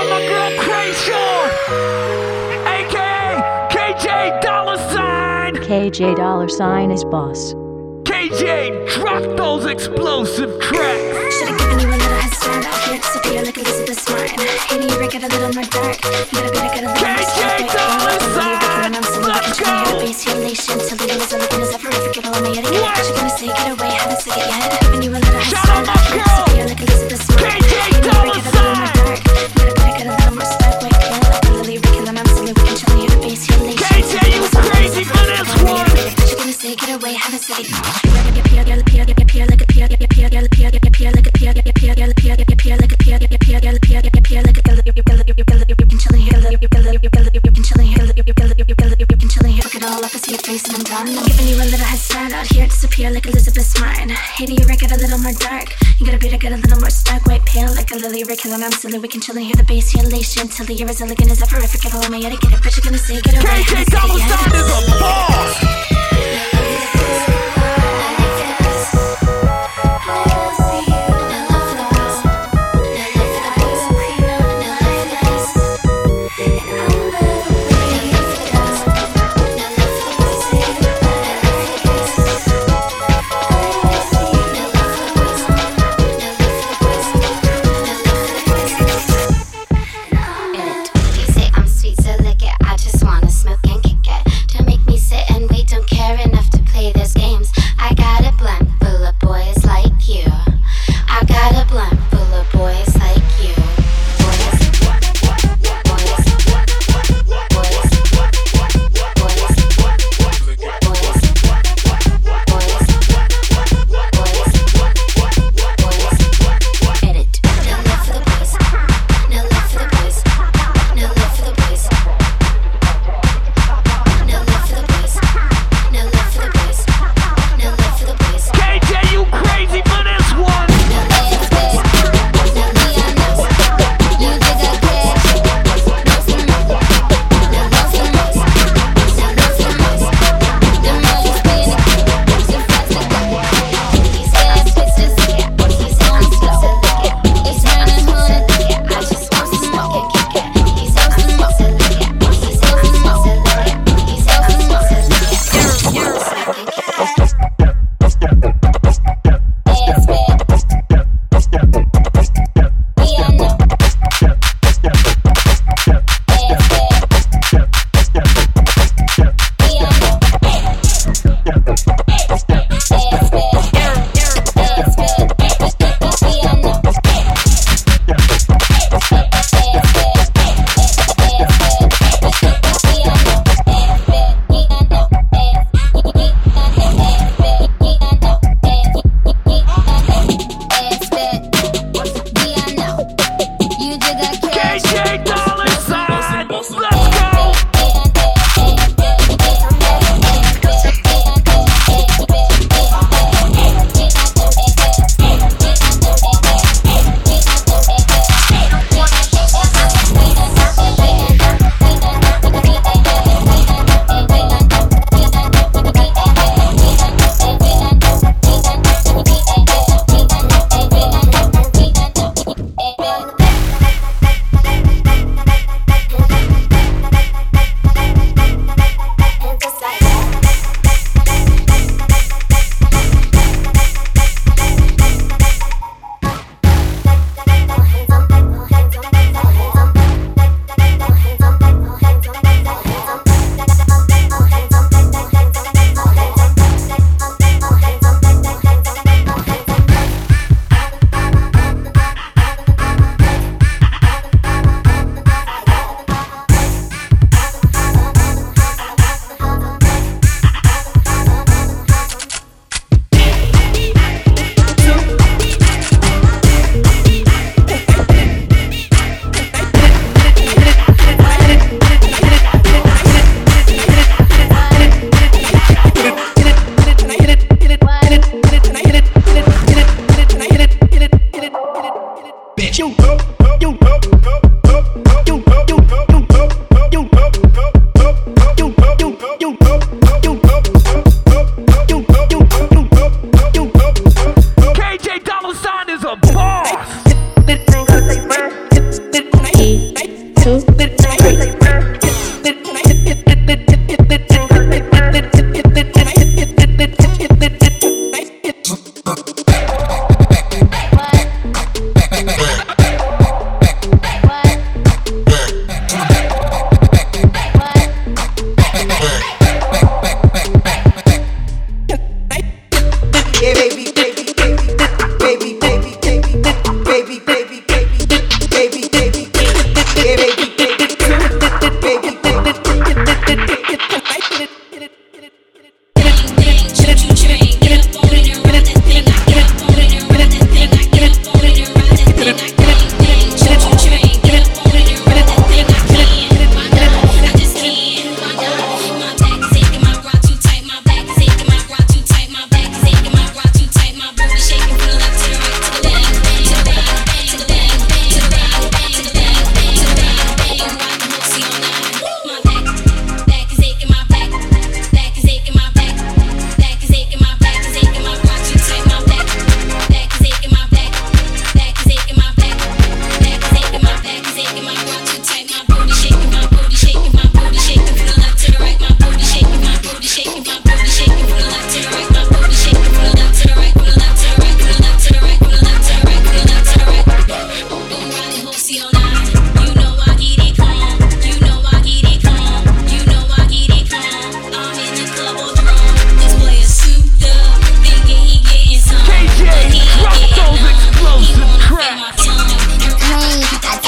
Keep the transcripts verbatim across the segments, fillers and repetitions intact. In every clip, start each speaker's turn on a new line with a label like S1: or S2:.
S1: out my girl Krayshawn, aka K J Dollar Sign.
S2: K J Dollar Sign is boss.
S1: K J, drop those explosive tracks.
S3: Should've given you a little head start. Out here disappear like Elizabeth Martin. Hating you, get a little more dark. You gotta be to get a little
S1: K J Dollar Sign, let's go.
S3: Base relation till the years are looking as ever forgettable on my etiquette. What you gonna say? Get away, haven't said it yet. Giving you a little head start. Out here disappear like Elizabeth Martin.
S1: K J Dollar Sign.
S3: You gotta be to get a little more spark. Wait, feel like a lily written and I'm silly. We can chill here. The base relation.
S1: K J, you crazy for this one.
S3: What you gonna say? Get away, haven't said it yet. I'm giving you a little head start. Out here disappear like Elizabeth Martin. Hating you, get a little more dark. You gotta be to get a little more stark. White pale like a lily, Rick, and I'm silly. We can chill and hear the bass elation till the year is elegant as ever. Forgettable on my etiquette. But you're gonna say get away.
S1: K J Dollar Sign is a boss.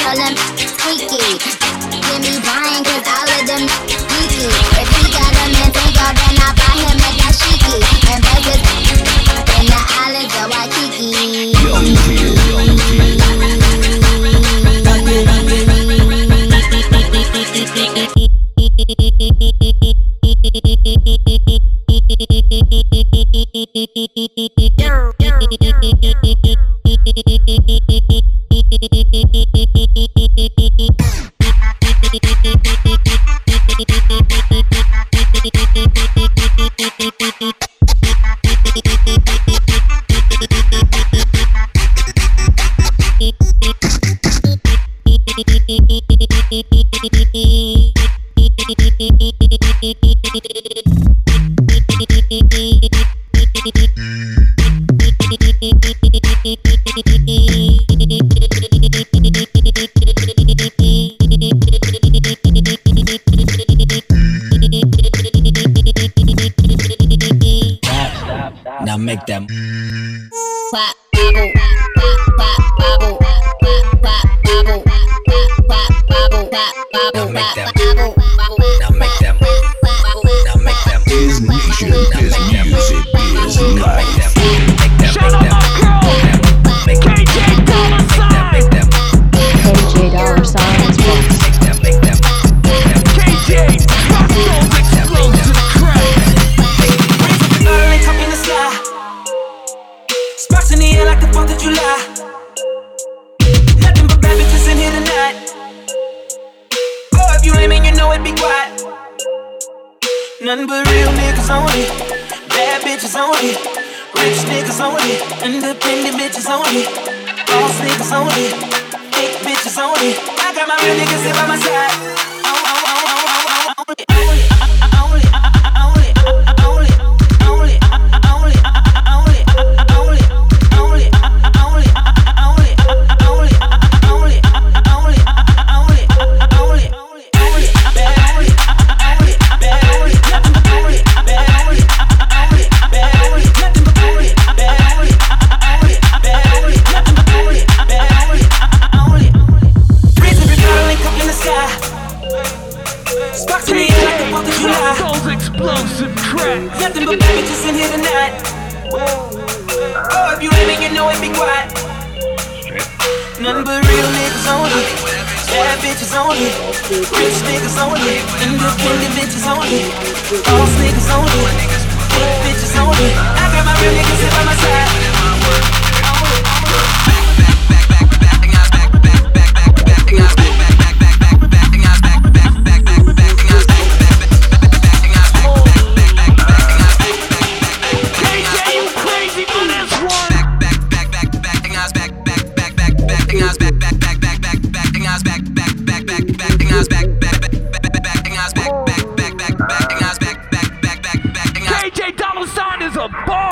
S4: all them squeaky. Give me Brian, cause all of them geeky. If he got a man tango, then I buy him a dashiki. And Vegas in the islands of Waikiki.
S1: Young kid, young kid.
S5: Now make them
S4: Pop, bubble, pop, pop, bubble, pop, pop, bubble, pop, pop, bubble, pop, bubble,
S5: Now make them.
S4: bubble, bubble,
S5: Now make them. Now make them.
S1: His nation, his music, his life. Shout out my girl, K J Dollar Sign.
S2: K J Dollar Sign is boss.
S1: K J, drop those explosive tracks.
S6: Early top in the sky, sparks in the air like the fourth of July. Nothing but bad bitches in here tonight. Oh, if you aiming, you know it be quiet. Nothing but real niggas only, bad bitches only, rich niggas only, independent bitches only, boss niggas only, thick bitches only. I got my real niggas here by my side. Oh, oh, oh, oh, oh, oh, only, only, only, only, only, only, only, only, only, only, only, only, only, only, only, only, only, only, only, bad only, only, bad only, nothing but only, bad only, only, bad only, nothing but only, bad only, only, bad only, nothing but only, bad only, only. Breeze every falling cup in the sky. Sparks in the air like the fourth of July.
S1: Drop those explosive tracks.
S6: Nothing but bad bitches in here tonight. Oh, if you aiming, you know it be quiet. Nothing but real niggas only, bad bitches only, rich niggas only, independent bitches only, boss niggas only, thick bitches only. I got my real niggas here by my side.
S1: K J, you crazy for this one. K J Dollar Sign is a boss.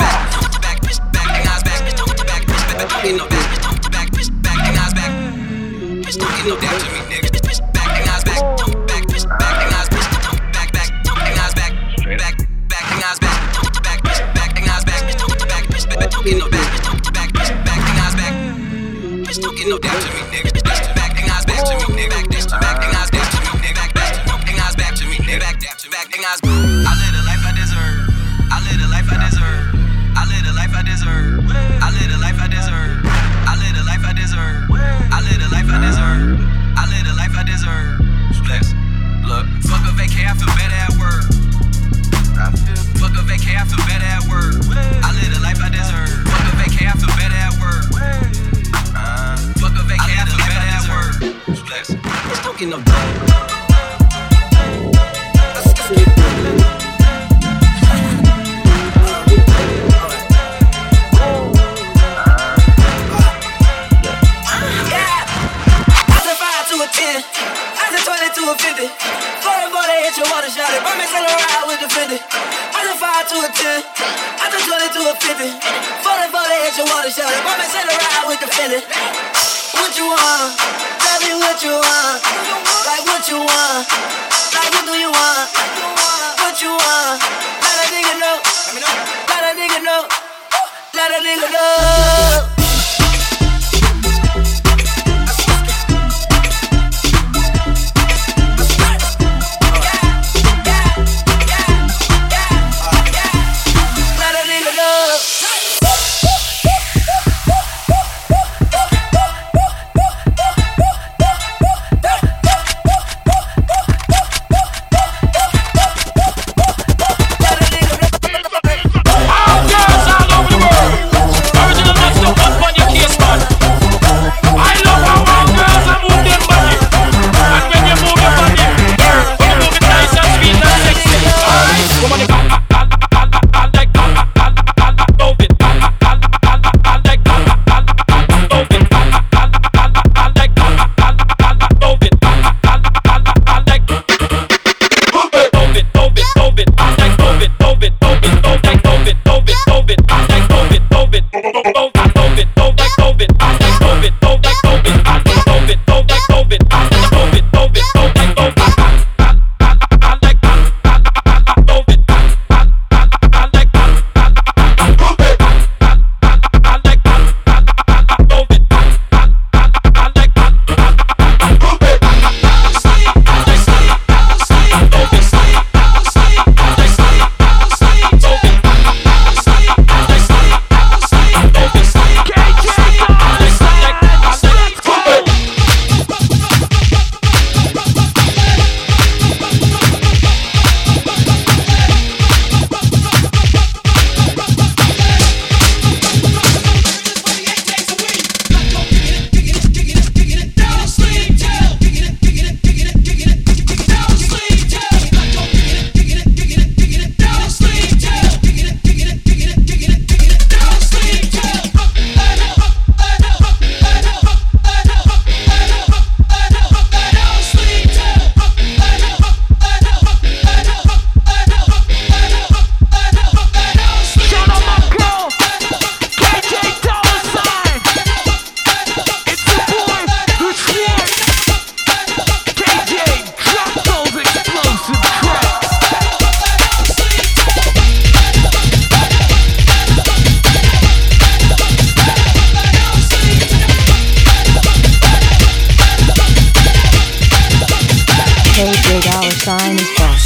S2: J dollar sign is boss.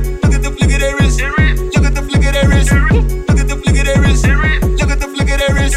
S6: Look at the flick of that wrist.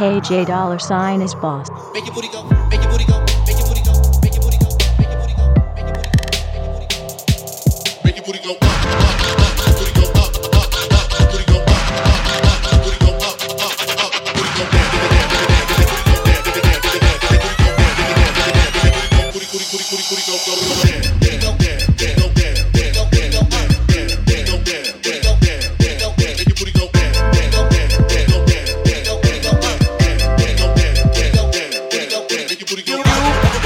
S2: K J dollar sign is boss.
S7: Make your booty go, make your booty go, make your booty go, make your booty go, make your booty go, make your booty go, make your booty go, make your booty go up, up, booty go up, up, up, booty go up, up, booty go up, up, up, booty go down, down, down, down, booty booty booty booty booty go go down, down, down, down, go down, down, go down, down, go down, down, go down, down, go down, down, make your booty go down, down, go down, down, go down, down, go down, go up, down, down, go down, down, go down, down, make your booty go up.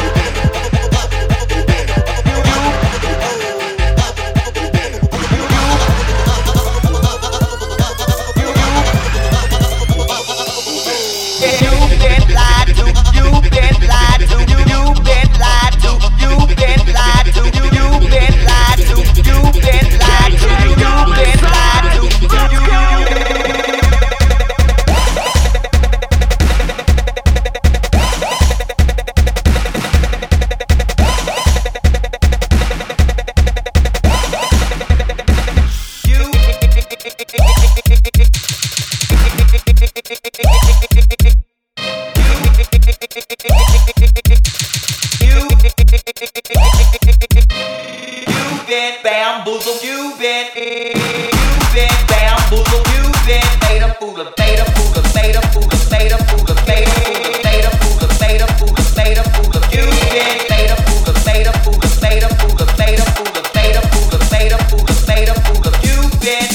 S6: Bamboozle, you've been, you've been bamboozled, you've been made a fool of, made a fool of, made a fool of, made a fool of, made a fool of, made a fool of, made a fool of, made a fool of, you've been made a fool of, made a fool of, made a fool of, made a fool of, made a fool of, made a fool of, made a fool of, you've been,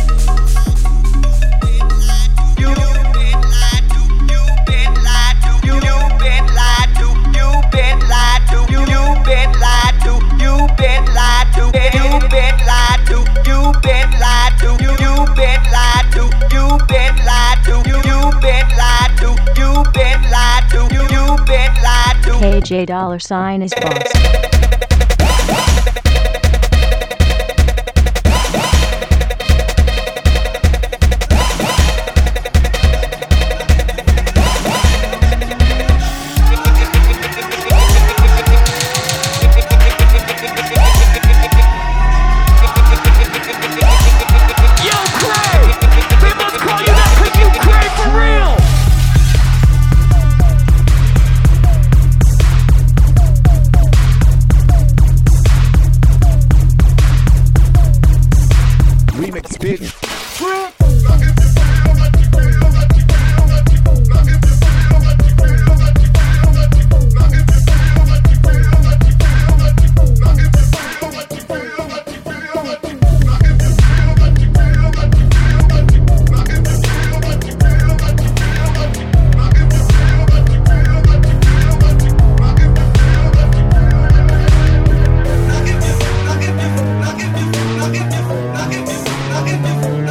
S6: you've been lied to, you've been lied to, you've been lied to, you've been lied to, you've been lied to, you've been lied to, you've been lied to, you've been lied to, you've been lied to, you've been lied to, you've been lied to, you've been lied to, you've been lied to.
S2: K J dollar sign is boss.
S7: Knock it, knock it, knock it, knock it, knock it, knock it, knock it, knock it, knock it, knock it, knock it, knock it, knock it,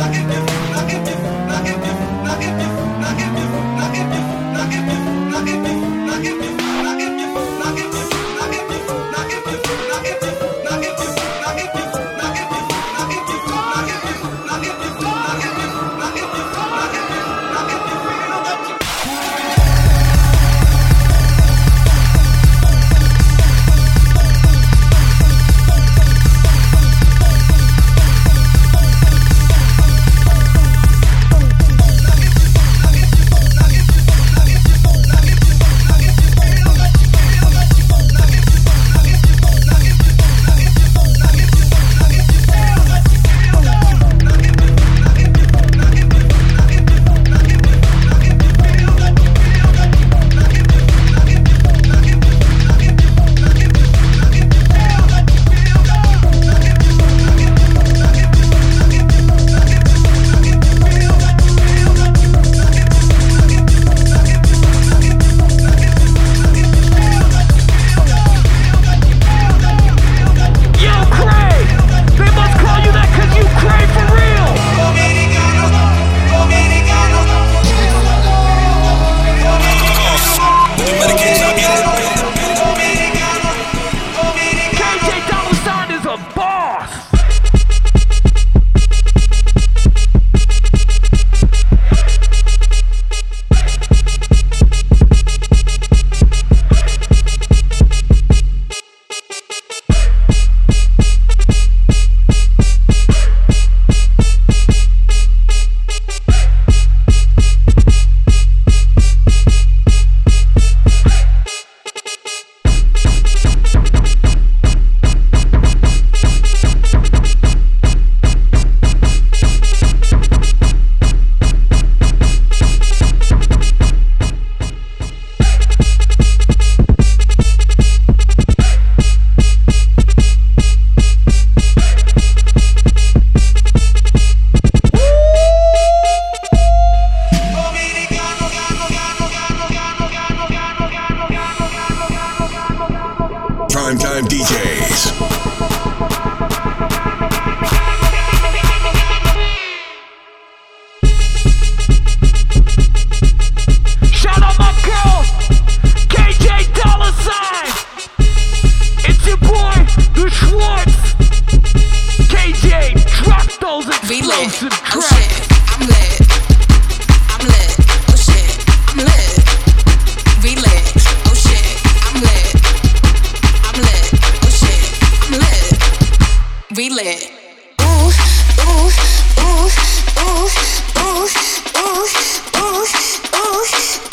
S6: lit. Oh shit, I'm lit. I'm lit. Oh shit, I'm lit. We lit. Oh shit, I'm lit. I'm lit. Oh shit, I'm lit. We lit. Ooh, ooh, ooh, ooh, ooh, ooh, ooh, ooh,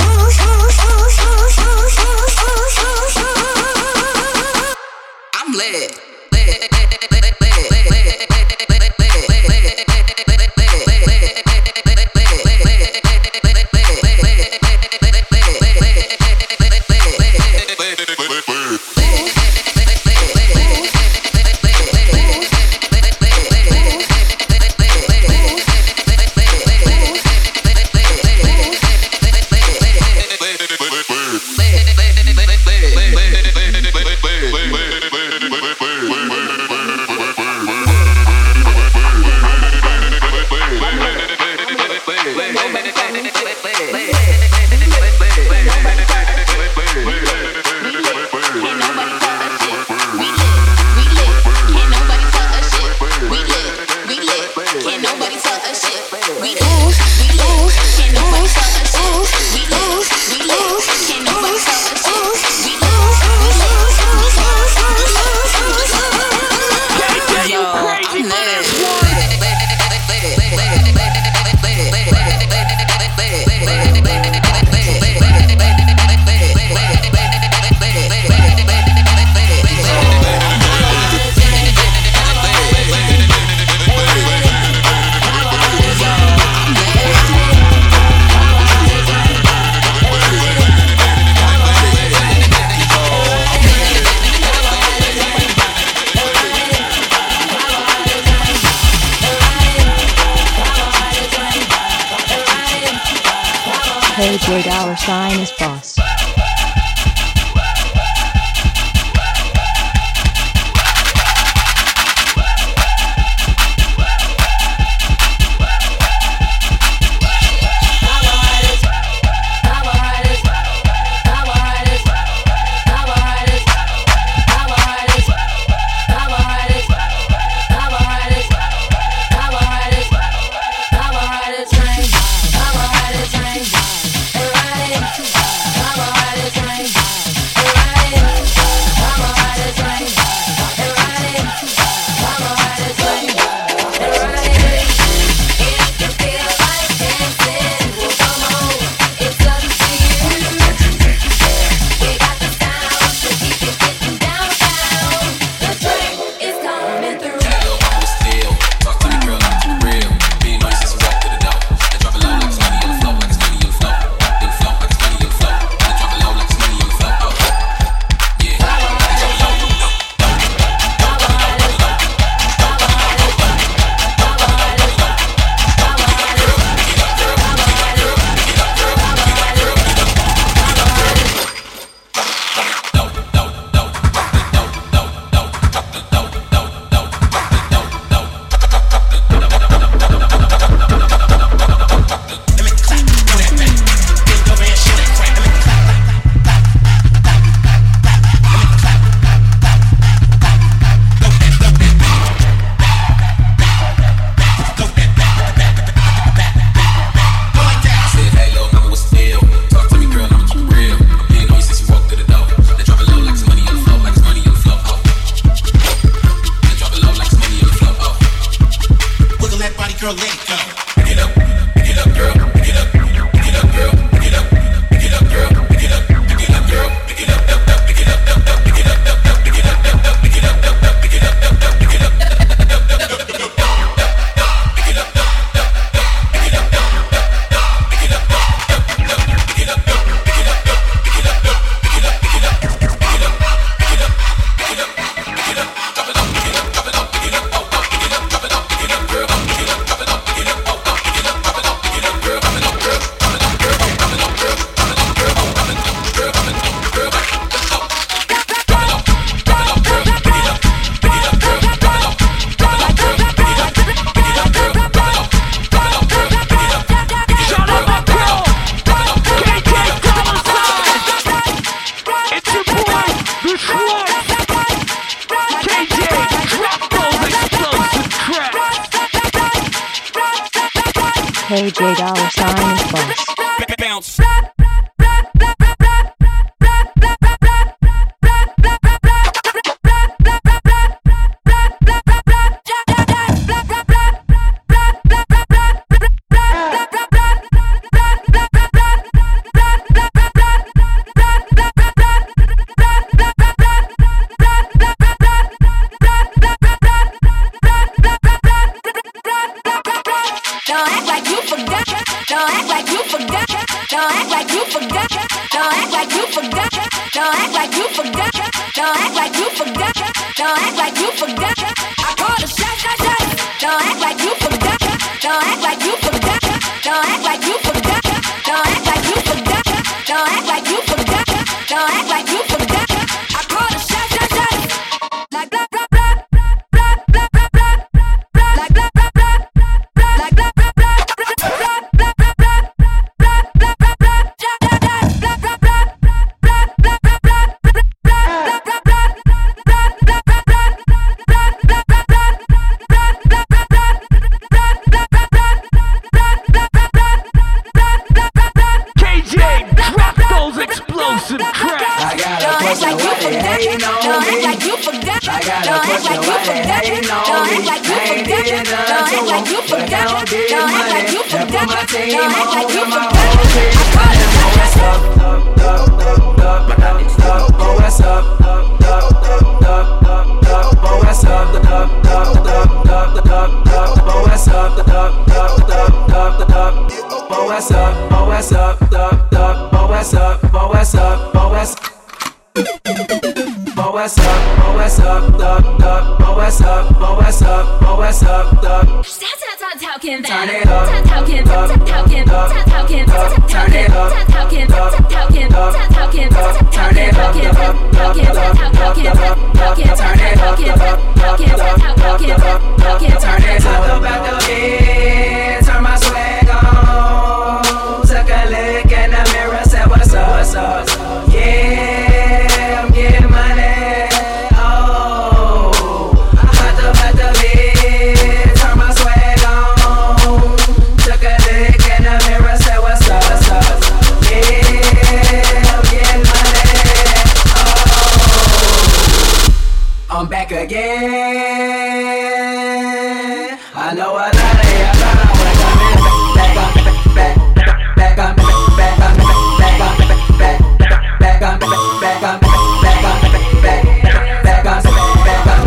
S6: ooh. I'm lit.
S2: K J dollar sign is boss.
S7: Girl, let it go. Pick it up, pick it up, girl. Pick it up, pick it up, girl. Pick it up, pick it up, girl. Pick it up, pick it up, girl. Pick it up, up, up, pick it up, up, up, pick it up, up, up, pick it up, up, up, pick it up, up, up, pick it up, up, up, pick it up, up, up, pick it up, up, up, pick it up, up, up, pick it up, up, up, pick it up, up, up, pick it up, up, up, pick it up, up, pick it up, up, pick it up, up, pick it up, up, pick it up, pick it up, pick it up, pick it up, pick it up, pick it up, pick it up, drop it up, pick it up, drop it up, pick it up, up, up, pick it up, drop it up, pick it up, girl, pick it up, drop it up, pick it up, up.
S2: K J dollar sign is boss.
S6: Bounce.
S3: Don't act like you forgot. Don't act like you forgot. Don't act like you forgot. Don't act like you forgot. Don't act like you forgot. Don't act like you forgot. Don't act like you forgot. I call the shot, shot, shot. Don't act like you forgot. Don't act like you forgot. Don't act like you forgot. Don't act like you forgot. Don't act like you forgot. Don't act like you forgot. I call the shot, shot, shot. Like blah blah blah blah blah blah blah blah. Like blah blah blah blah like blah blah blah blah blah blah blah blah blah blah blah blah blah blah
S6: K J, drop those explosive tracks.
S8: I got a question, why they hating on me? I got a question, why they hating on me? I ain't did nothing to them, but I don't get money. And put my team on with my whole team. And what's up, up, up, up, up, up, oh, what's up, up, up, up, up, up, oh, what's up, up, up, up, up, up, up, oh, what's up, up, up, up, up, up, oh, what's up, oh, what's up, up, up, oh, what's up, oh, what's up, oh, what's up. Oh, what's up, oh, what's up, up, up, oh, what's up, oh, what's up, oh, what's up, up. Turn it up, up, up, up, turn it up, up, up, turn it up, up, up, turn it up, up, turn it up, up, up, turn it up, up, up, turn it up, about the beat, turn my swag on, took a look in the mirror, said what's up, what's up, yeah, I'm getting money, oh, hot about the beat, turn my swag on, took a look in the mirror, said what's up, what's up, yeah, I'm getting money, oh, I'm back again. I know a lot of y'all gonna wanna come in back on back back on back on back on back back on back on back on back on back back on back on back on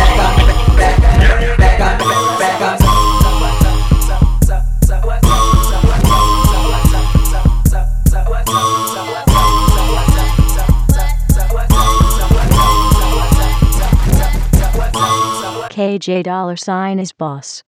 S8: back on back on
S2: K J dollar sign is boss.